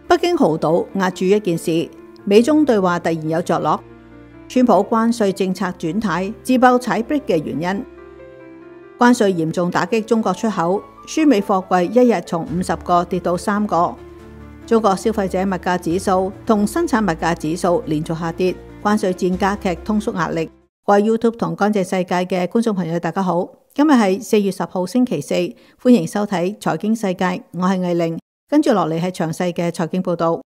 北京豪賭壓住一件事，美中對話突然有着落。川普關稅政策轉軚，自爆踩 brake 嘅原因。關稅嚴重打擊中國出口，輸美貨櫃一日從50個跌到3個。中國消費者物價指數同生產物價指數連續下跌，關稅戰加劇通縮壓力。各位 YouTube 同乾淨世界嘅觀眾朋友大家好，今日係4月10號星期四，歡迎收睇財經世界，我係藝玲，跟住落嚟係詳細嘅財經報道。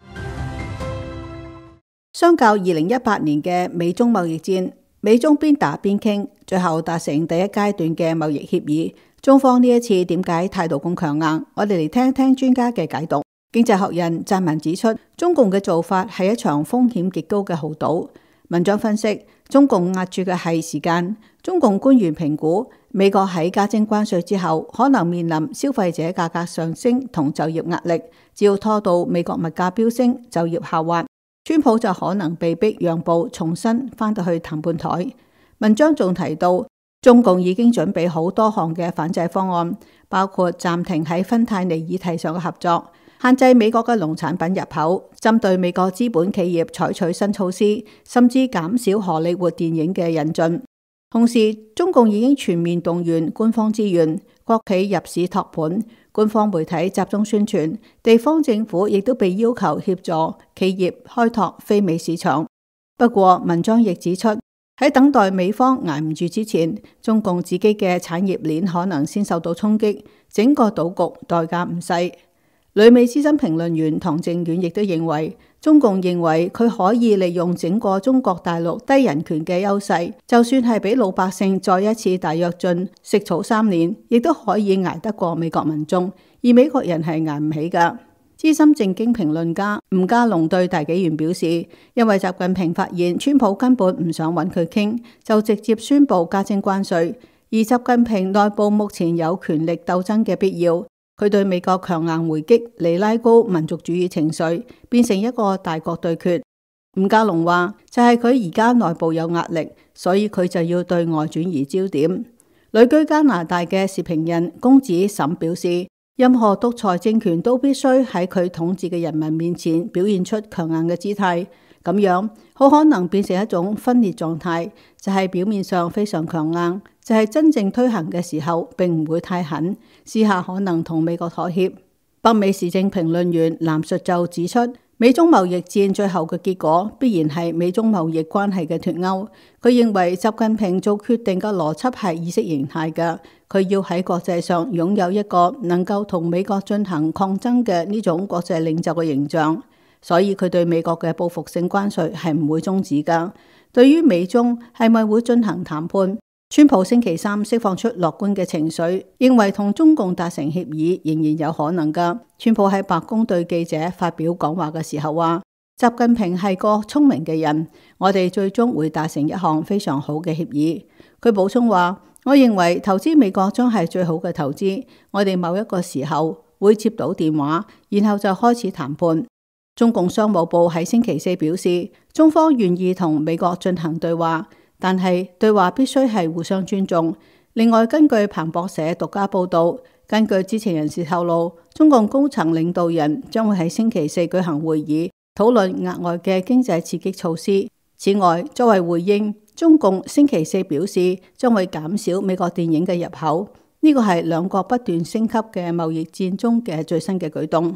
相較2018年嘅美中貿易戰，美中邊打邊傾，最後達成第一階段嘅貿易協議。中方呢一次點解態度咁強硬？我哋嚟聽聽專家嘅解讀。經濟學人撰文指出，中共嘅做法係一場風險極高嘅豪賭。文章分析，中共壓住嘅係時間。中共官員評估，美國喺加徵關稅之後，可能面臨消費者價格上升同就業壓力，只要拖到美國物價飆升，就業下滑，川普就可能被逼讓步，重新返到去談判台。文章仲提到，中共已經準備好多項嘅反制方案，包括暫停喺芬太尼議題上嘅合作，限制美國嘅農產品入口，針對美國資本企業採取新措施，甚至減少荷里活電影嘅引進。同時，中共已經全面動員官方資源，國企入市托盤，官方媒體集中宣傳，地方政府亦都被要求協助企業開拓非美市場。不過，文章亦指出，喺等待美方捱唔住之前，中共自己嘅產業鏈可能先受到衝擊，整個賭局代價唔細。旅美資深評論員唐正遠亦都認為，中共認為佢可以利用整個中國大陸低人權嘅優勢，就算係俾老百姓再一次大躍進，食草3年，亦都可以捱得過美國民眾，而美國人係捱唔起㗎。資深政經評論家吳家龍對大紀元表示，因為習近平發現川普根本唔想揾佢傾，就直接宣布加徵關稅，而習近平內部目前有權力鬥爭嘅必要。佢對美國強硬回擊嚟拉高民族主義情緒，變成一個大國對決。吳家龍話，就係佢而家內部有壓力，所以佢就要對外轉移焦點。旅居加拿大嘅時評人公子沈表示，任何獨裁政權都必須喺佢統治嘅人民面前表現出強硬嘅姿態，咁樣好可能變成一種分裂狀態，就係表面上非常強硬，就係真正推行嘅時候並唔會太狠，私下可能同美國妥協。北美時政評論員藍述就指出，美中貿易戰最後嘅結果必然係美中貿易關係嘅脫鈎。佢認為習近平做決定嘅邏輯係意識形態嘅，佢要喺國際上擁有一個能夠同美國進行抗爭嘅呢種國際領袖嘅形象，所以佢對美國嘅報復性關稅係唔會終止㗎。對於美中係咪會進行談判，川普星期三釋放出樂觀嘅情緒，認為同中共達成協議仍然有可能㗎。川普喺白宮對記者發表講話嘅時候話，習近平係個聰明嘅人，我哋最終會達成一項非常好嘅協議。佢補充話，我認為投資美國將係最好嘅投資，我哋某一個時候會接到電話，然後就開始談判。中共商務部喺星期四表示，中方願意同美國進行對話，但係對話必須係互相尊重。另外，根據彭博社獨家報道，根據知情人士透露，中共高層領導人將會喺星期四舉行會議，討論額外嘅經濟刺激措施。此外，作為回應，中共星期四表示將會減少美國電影嘅入口，呢個係兩國不斷升級嘅貿易戰中嘅最新嘅舉動。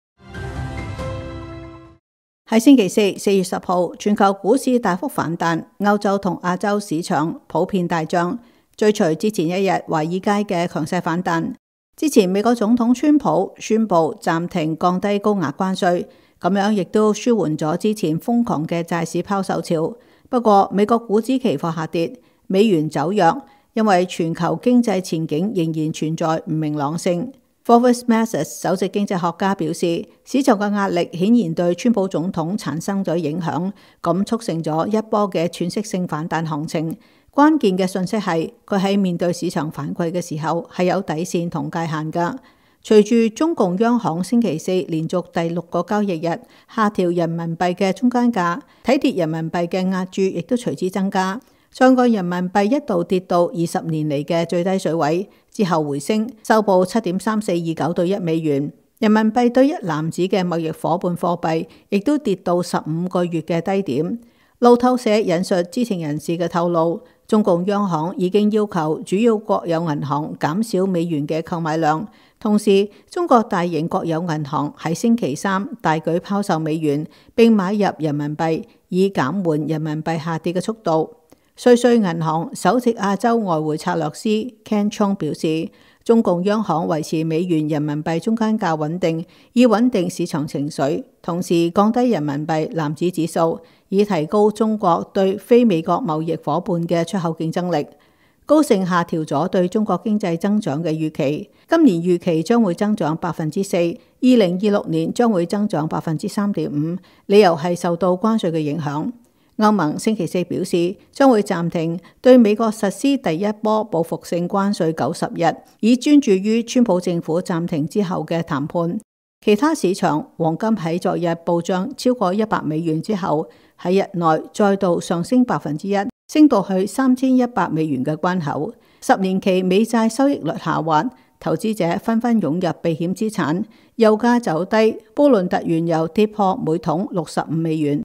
喺星期四4月10號，全球股市大幅反彈，歐洲同亞洲市場普遍大漲，追隨之前一日華爾街嘅強勢反彈。之前美國總統川普宣布暫停降低高額關稅，咁樣亦都舒緩咗之前瘋狂嘅債市拋售潮。不過美國股指期貨下跌，美元走弱，因為全球經濟前景仍然存在唔明朗性。Forward Masses 首席經濟學家表示，市場嘅壓力顯然對川普總統產生咗影響，咁促成咗一波嘅喘息性反彈行情。關鍵嘅信息係，佢喺面對市場反饋嘅時候係有底線同界限㗎。隨住中共央行星期四連續第6個交易日下調人民幣嘅中間價，睇跌人民幣嘅押注亦都隨之增加。上個人民幣一度跌到20年嚟嘅最低水位，之後回升，收報7.3429對1美元。 人民幣對一籃子嘅貿易夥伴貨幣亦都跌到15個月嘅低點。路透社引述知情人士嘅透露，中共央行已經要求主要國有銀行減少美元嘅購買量，同時中國大型國有銀行喺星期三大舉拋售美元並買入人民幣，以減緩人民幣下跌嘅速度。瑞穗銀行首席亞洲外匯策略師 Ken Chong 表示，中共央行維持美元人民幣中間價穩定，以穩定市場情緒，同時降低人民幣籃子指數，以提高中國對非美國貿易夥伴嘅出口競爭力。高盛下調咗對中國經濟增長嘅預期，今年預期將會增長4%，2026年將會增長3.5%，理由係受到關稅嘅影響。歐盟星期四表示，將會暫停對美國實施第一波報復性關稅90日，以專注於川普政府暫停之後嘅談判。其他市場，黃金喺昨日暴漲超過$100之後，喺日內再度上升1%，升到去$3100嘅關口。10年期美債收益率下滑，投資者紛紛湧入避險資產。油價走低，布倫特原油跌破每桶$65。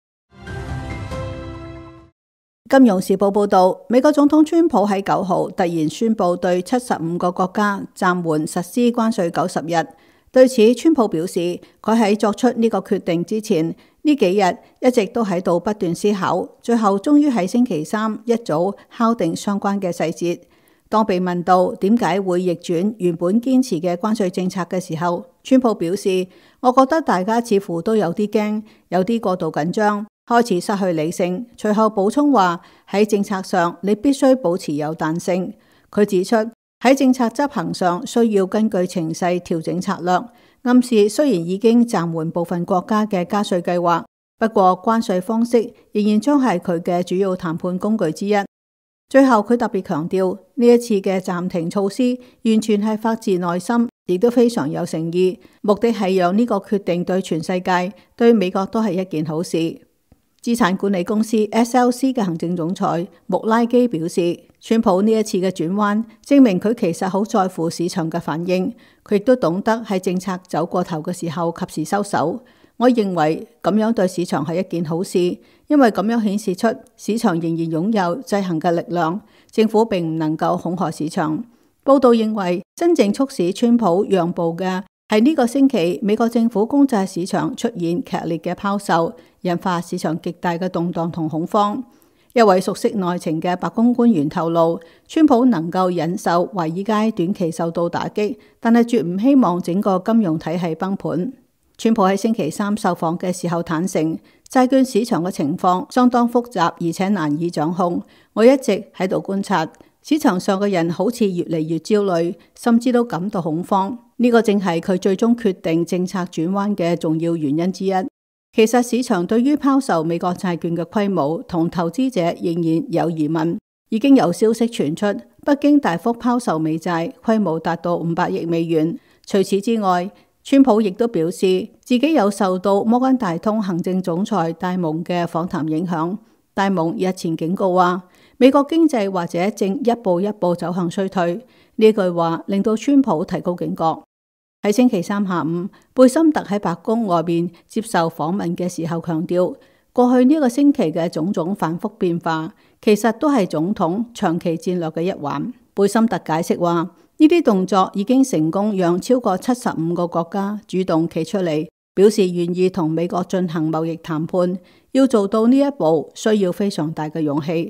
金融時報報導，美國總統川普喺9號突然宣布對75個國家暫緩實施關稅90日。對此，川普表示，佢喺作出呢個決定之前，呢幾日一直都喺度不斷思考，最後終於喺星期三一早敲定相關嘅細節。當被問到點解會逆轉原本堅持嘅關稅政策嘅時候，川普表示，我覺得大家似乎都有啲驚，有啲過度緊張，開始失去理性。隨後補充話，喺政策上你必須保持有彈性。佢指出，喺政策執行上需要根據情勢調整策略，暗示雖然已經暫緩部分國家嘅加稅計劃，不過關稅方式仍然將係佢嘅主要談判工具之一。最後佢特別強調，呢一次嘅暫停措施完全係發自內心，亦都非常有誠意，目的係讓呢個決定對全世界、對美國都係一件好事。資產管理公司 SLC 嘅行政總裁穆拉基表示，川普呢一次嘅轉彎證明佢其實好在乎市場嘅反應，佢亦都懂得喺政策走過頭嘅時候及時收手。我認為咁樣對市場係一件好事，因為咁樣顯示出市場仍然擁有制衡嘅力量，政府並唔能夠恐嚇市場。報道認為，真正促使川普讓步嘅係呢個星期美國政府公債市場出現劇烈嘅拋售，引發市場極大嘅動盪同恐慌。一位熟悉內情嘅白宮官員透露，川普能夠忍受華爾街短期受到打擊，但係絕唔希望整個金融體系崩盤。川普喺星期三受訪嘅時候坦承，債券市場嘅情況相當複雜而且難以掌控。我一直喺度觀察，市場上嘅人好似越嚟越焦慮，甚至都感到恐慌。呢個正係佢最終決定政策轉彎嘅重要原因之一。其實市場對於拋售美國債券嘅規模同投資者仍然有疑問。已經有消息傳出，北京大幅拋售美債，規模達到500億美元。除此之外，川普亦都表示自己有受到摩根大通行政總裁戴蒙嘅訪談影響。戴蒙日前警告話，美國經濟或者正一步一步走向衰退。呢句話令到川普提高警覺。喺星期三下午，貝森特喺白宮外面接受訪問嘅時候強調，過去呢個星期嘅種種反覆變化，其實都係總統長期戰略嘅一環。貝森特解釋話，呢啲動作已經成功讓超過75個國家主動企出嚟，表示願意同美國進行貿易談判。要做到呢一步，需要非常大嘅勇氣。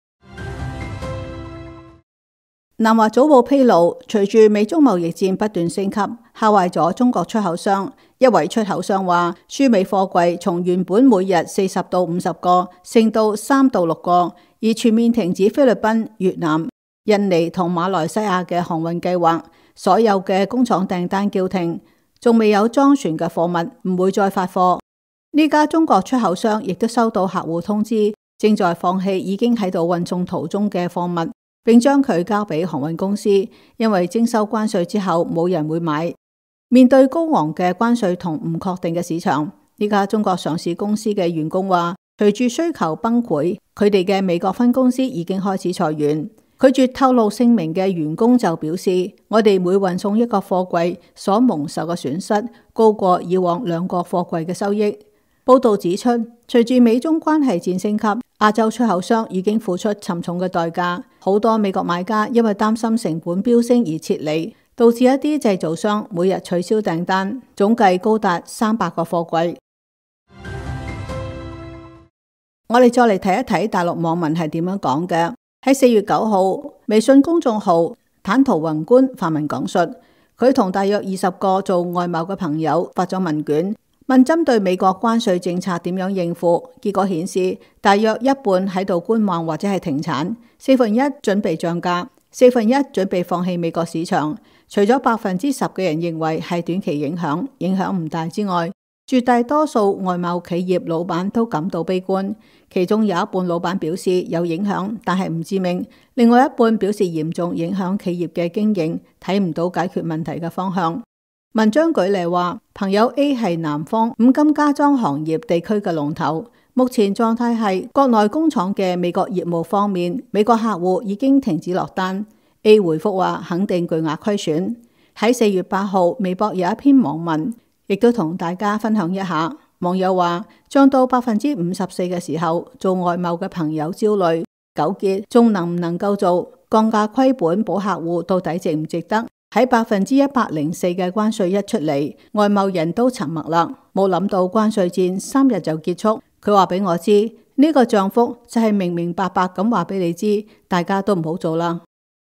南華早報披露，隨住美中貿易戰不斷升級，嚇壞咗中國出口商。一位出口商話，輸美貨櫃從原本每日40到50個，升到3到6個，而全面停止菲律賓、越南、印尼同馬來西亞嘅航運計劃，所有嘅工廠訂單叫停，仲未有裝船嘅貨物唔會再發貨。呢家中國出口商亦都收到客戶通知，正在放棄已經喺度運送途中嘅貨物，並將佢交俾航運公司，因為徵收關稅之後冇人會買。面對高昂嘅關稅同唔確定嘅市場，呢家中國上市公司嘅員工話，隨住需求崩潰，佢哋嘅美國分公司已經開始裁員。 拒絕透露姓名嘅員工就表示，我哋每運送一個貨櫃所蒙受嘅損失高過以往2個貨櫃嘅收益。報道指出，隨住美中關係戰升級，亞洲出口商已經付出沉重嘅代價，好多美國買家因為擔心成本飆升而撤離，導致一啲製造商每日取消訂單，總計高達300個貨櫃。我哋再嚟睇一睇大陸網民係點樣講嘅。喺4月9號，微信公眾號坦途宏觀發文講述，佢同大約20個做外貿嘅朋友發咗問卷，問針對美國關稅政策點樣應付。結果顯示，大約一半喺度觀望或者係停產，1/4準備漲價，1/4準備放棄美國市場。除咗10%嘅人認為係短期影響唔大之外，絕大多數外貿企業老闆都感到悲觀，其中有一半老闆表示有影響，但係唔致命；另外一半表示嚴重影響企業嘅經營，睇唔到解決問題嘅方向。文章舉例話，朋友 A 係南方五金加裝行業地區嘅龍頭，目前狀態係國內工廠嘅美國業務方面，美國客戶已經停止落單。A 回覆話肯定巨額虧損。喺4月8號，微博有一篇網文，亦都同大家分享一下。網友話，漲到54%嘅時候，做外貿嘅朋友焦慮糾結，仲能唔能夠做？降價虧本保客戶到底值唔值得？喺104%嘅關稅一出嚟，外貿人都沉默啦，冇諗到關稅戰3日就結束。佢話俾我知，呢個漲幅就係明明白白咁話俾你知，大家都唔好做啦。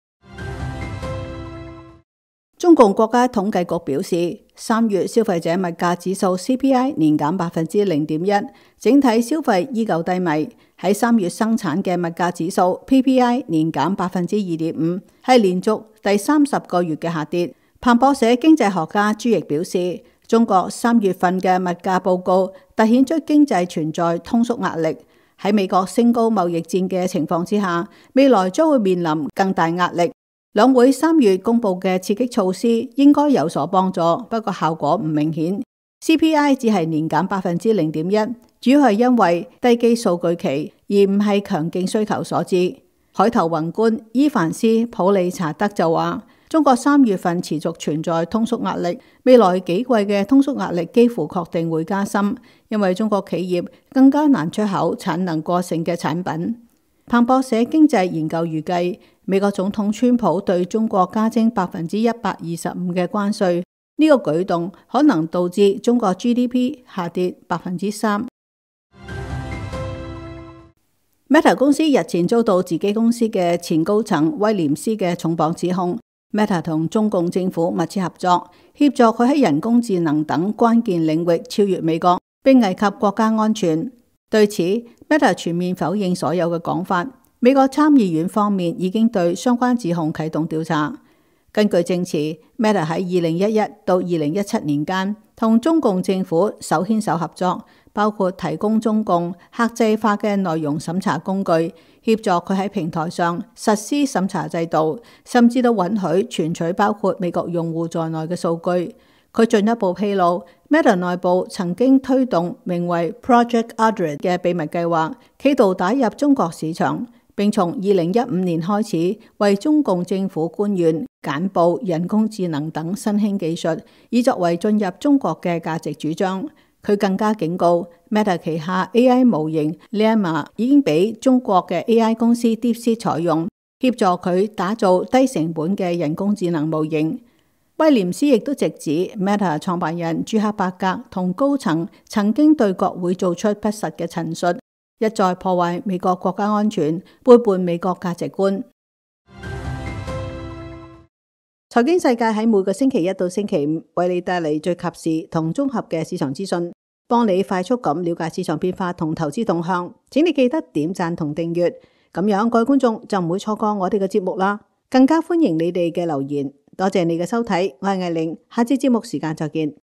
中共國家統計局表示，3月消費者物價指數 CPI 年減0.1%，整體消費依舊低迷。喺3月生產嘅物價指數 PPI 年減2.5%，係連續第30個月嘅下跌。彭博社經濟學家朱奕表示，中國3月份嘅物價報告凸顯出經濟存在通縮壓力。喺美國升高貿易戰嘅情況之下，未來將會面臨更大壓力。兩會3月公布嘅刺激措施應該有所幫助，不過效果唔明顯。CPI 只係年減0.1%，主要係因為低基數據期，而唔係強勁需求所致。海投宏觀伊凡斯普利查德就話，中國3月份持續存在通縮壓力，未來幾季嘅通縮壓力幾乎確定會加深，因為中國企業更加難出口產能過剩嘅產品。彭博社經濟研究預計，美國總統川普對中國加徵125%嘅關稅，呢個舉動可能導致中國 GDP 下跌3%。Meta 公司日前遭到自己公司嘅前高層威廉斯嘅重磅指控。Meta 同中共政府密切合作，協助佢喺人工智能等關鍵領域超越美國，並危及國家安全。對此，Meta 全面否認所有嘅講法。美國參議院方面已經對相關指控啟動調查。根據證詞，Meta 喺2011到2017年間同中共政府手牽手合作，包括提供中共客製化嘅內容審查工具，協助佢喺平台上實施審查制度，甚至都允許存取包括美國用戶在內嘅數據。佢進一步披露，Meta 內部曾經推動名為 Project Android 嘅秘密計劃，企圖打入中國市場，並從2015年開始為中共政府官員簡報人工智能等新興技術，以作為進入中國嘅價值主張。佢更加警告 Meta 旗下 AI 模型 Llama 已經俾中國嘅 AI 公司 DeepSeek 採用，協助佢打造低成本嘅人工智能模型。威廉斯亦都直指 Meta 創辦人朱克伯格同高層曾經對國會做出不實嘅陳述，一再破壞美國國家安全，背叛美國價值觀。財經世界喺每個星期一到星期五為你帶嚟最及時同綜合嘅市場資訊，幫你快速咁了解市場變化同投資動向。請你記得點讚同訂閱，咁樣各位觀眾就唔會錯過我哋嘅節目啦。更加歡迎你哋嘅留言。多謝你嘅收睇，我係艾玲，下次節目時間再見。